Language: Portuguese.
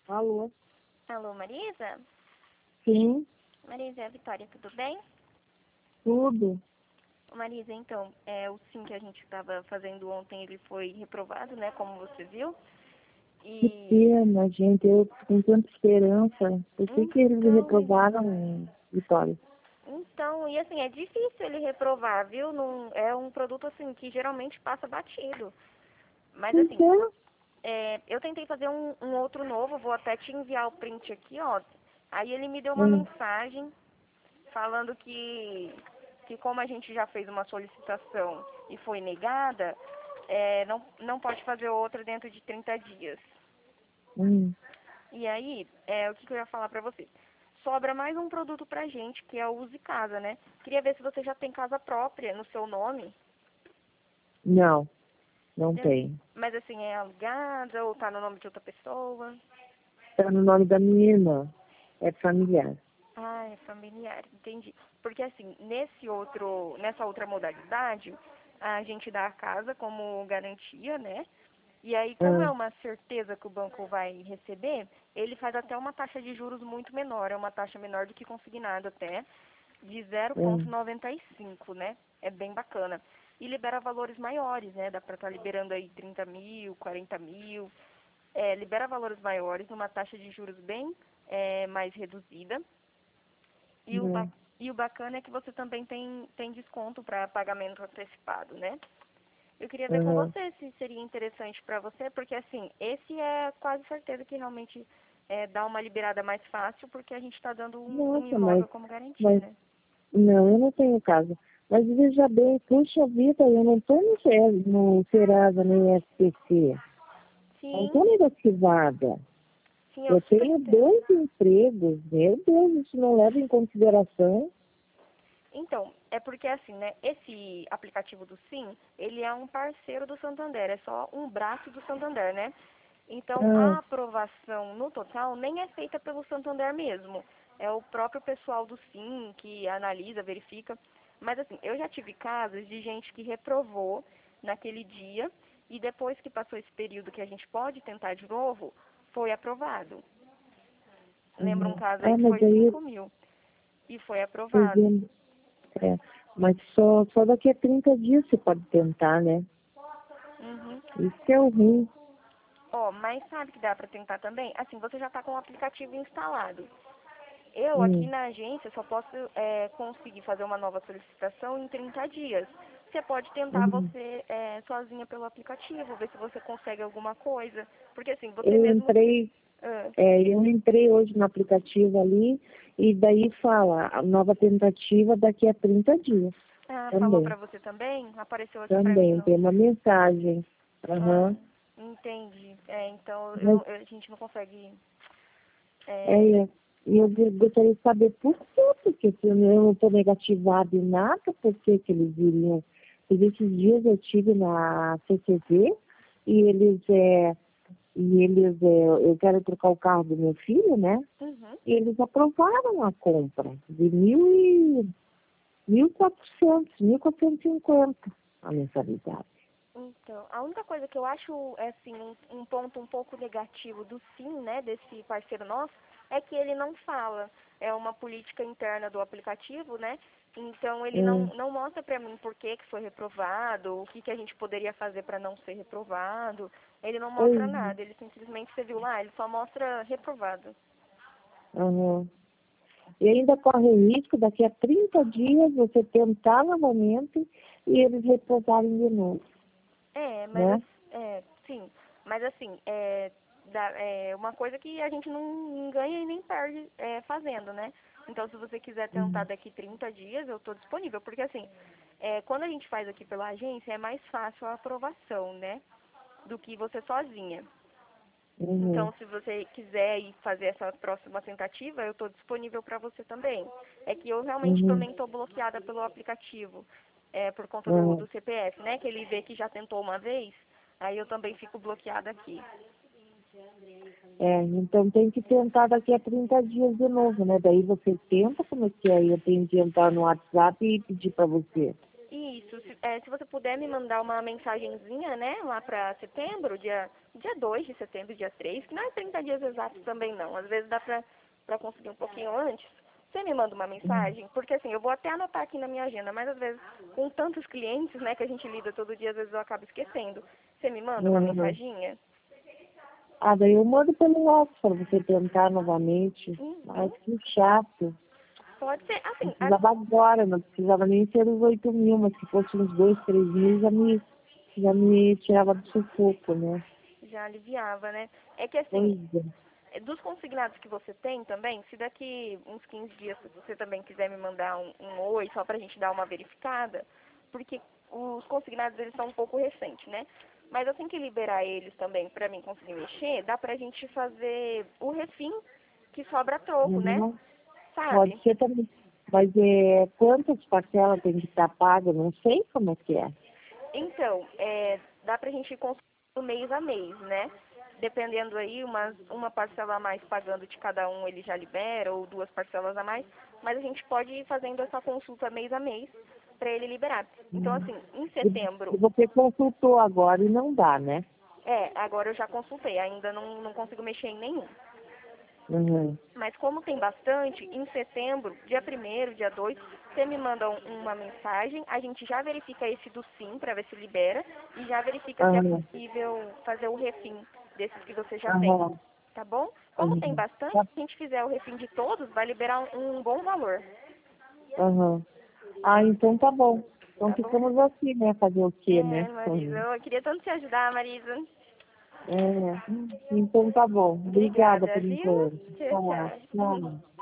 Alô? Alô, Marisa? Sim, Marisa, é a Vitória, tudo bem? tudo. Marisa, então, o sim que a gente estava fazendo ontem, ele foi reprovado, né, como você viu. Que E, pena, gente. Eu com tanta esperança. Por que eles me então, reprovaram, Vitória? e assim, é difícil ele reprovar, viu? Não, é um produto, assim, que geralmente passa batido. Mas, assim, Então, eu tentei fazer um outro novo, vou até te enviar o print aqui, ó. Aí ele me deu uma hum, mensagem falando que como a gente já fez uma solicitação e foi negada, não pode fazer outra dentro de 30 dias. hum, E aí, o que eu ia falar pra você? Sobra mais um produto pra gente, que é o Use Casa, né? Queria ver se você já tem casa própria no seu nome. não, não É, tem. Mas assim, é alugada ou tá no nome de outra pessoa? Está no nome da minha irmã. É familiar. Ah, é familiar, entendi. Porque assim, nessa outra modalidade, a gente dá a casa como garantia, né? E aí, como Ah, é uma certeza que o banco vai receber, ele faz até uma taxa de juros muito menor, é uma taxa menor do que consignado até, de ah, 0,95, né? É bem bacana. E libera valores maiores, né? Dá pra estar liberando aí 30 mil, 40 mil. Libera valores maiores, numa taxa de juros bem mais reduzida. E o, ba- não. e o bacana é que você também tem desconto para pagamento antecipado, né? Eu queria ver com Aham. você se seria interessante para você, porque assim, esse é quase certeza que realmente dá uma liberada mais fácil, porque a gente está dando um Nossa, mas, imóvel como garantia, mas, né? não, eu não tenho casa. Mas veja bem, puxa vida, eu não estou no Serasa nem SPC. Não Sim, estou negativada. sim, eu Eu super tenho entendo. 2 empregos, meu Deus, isso não leva em consideração. Então, é porque assim, né, esse aplicativo do Sim, ele é um parceiro do Santander, é só um braço do Santander, né? Então, Ah, a aprovação no total nem é feita pelo Santander mesmo. É o próprio pessoal do Sim que analisa, verifica. Mas assim, eu já tive casos de gente que reprovou naquele dia e depois que passou esse período que a gente pode tentar de novo, foi aprovado. Lembra um uhum. caso aí Ah, que mas foi aí, 5 mil e foi pois aprovado. é, mas só daqui a 30 dias você pode tentar, né? Uhum. Isso que é o ruim. Ó, mas sabe que dá pra tentar também? Assim, você já tá com o aplicativo instalado. Eu, aqui Hum, na agência, só posso conseguir fazer uma nova solicitação em 30 dias. Você pode tentar uhum. você sozinha pelo aplicativo, ver se você consegue alguma coisa. Porque assim, você Eu mesmo... entrei, Ah, eu entrei hoje no aplicativo ali e daí fala, a nova tentativa daqui a 30 dias. falou Também, pra você também? Apareceu aqui pra mim também, no... tem uma mensagem. Ah, Aham. entendi. Então, Mas a gente não consegue... é, É, e eu gostaria de saber por quê, porque se eu não estou negativada em nada, por que que eles iriam. Porque esses dias eu estive na CCZ e eu quero trocar o carro do meu filho, né? uhum. E eles aprovaram a compra de 1.450 a mensalidade. Então, a única coisa que eu acho, assim, um ponto um pouco negativo do sim, né, desse parceiro nosso, é que ele não fala. É uma política interna do aplicativo, né? Então, ele Hum, não mostra pra mim por que foi reprovado, o que que a gente poderia fazer pra não ser reprovado. Ele não mostra pois, nada, ele simplesmente, você viu lá, ele só mostra reprovado. aham. E ainda corre o risco, daqui a 30 dias, você tentar novamente e eles reprovarem de novo, É, mas né? sim, mas assim, uma coisa que a gente não ganha e nem perde fazendo, né? Então, se você quiser tentar Uhum. daqui 30 dias, eu tô disponível, porque assim, quando a gente faz aqui pela agência, é mais fácil a aprovação, né? Do que você sozinha. Uhum. Então, se você quiser ir fazer essa próxima tentativa, eu estou disponível para você também. É que eu realmente Uhum. também estou bloqueada pelo aplicativo, por conta do Uhum. CPF, né? Que ele vê que já tentou uma vez, aí eu também fico bloqueada aqui. Então tem que tentar daqui a 30 dias de novo, né? Daí você tenta, como é que é? Eu tenho que entrar no WhatsApp e pedir para você. Isso, se você puder me mandar uma mensagenzinha, né, lá para setembro, dia 2 de setembro, dia 3, que não é 30 dias exatos também não, às vezes dá para conseguir um pouquinho antes. Você me manda uma mensagem, porque assim, eu vou até anotar aqui na minha agenda, mas às vezes com tantos clientes, né, que a gente lida todo dia, às vezes eu acabo esquecendo. Você me manda uma Uhum. mensaginha? Ah, daí eu mando pelo WhatsApp para você tentar novamente. Uhum. Mas que chato. Pode ser, assim, Precisava agora, não precisava nem ser os 8.000, mas se fosse uns 2, 3.000, já me tirava do sufoco, né? já aliviava, né? É que assim, Pois é. dos consignados que você tem também, se daqui uns 15 dias você também quiser me mandar um oi, só pra gente dar uma verificada, porque os consignados eles são um pouco recentes, né? Mas assim que liberar eles também pra mim conseguir mexer, dá pra gente fazer o refim que sobra troco, né? Uhum. Sabe? Pode ser também. Mas quantas parcelas tem que estar paga? Não sei como é que é. Então, dá pra gente ir consultando mês a mês, né? Dependendo aí, uma parcela a mais pagando de cada um ele já libera, ou duas parcelas a mais, mas a gente pode ir fazendo essa consulta mês a mês para ele liberar. Então, Uhum. assim, em E setembro, você consultou agora e não dá, né? agora eu já consultei, ainda não consigo mexer em nenhum. Uhum. Mas como tem bastante, em setembro, dia 1º, dia 2, você me manda uma mensagem, a gente já verifica esse do sim para ver se libera e já verifica se é Aham. possível fazer o refim desses que você já tem, Aham. tá bom? Como tem Uhum. bastante, Tá. se a gente fizer o refim de todos, vai liberar um bom valor, Aham. Ah, então tá bom. Então tá bom? ficamos assim, né? Fazer o quê, né? Marisa, eu queria tanto te ajudar, Marisa. É. Então tá bom. Obrigada Obrigada, por viu? enquanto. Tchau, Tá, tchau. tchau.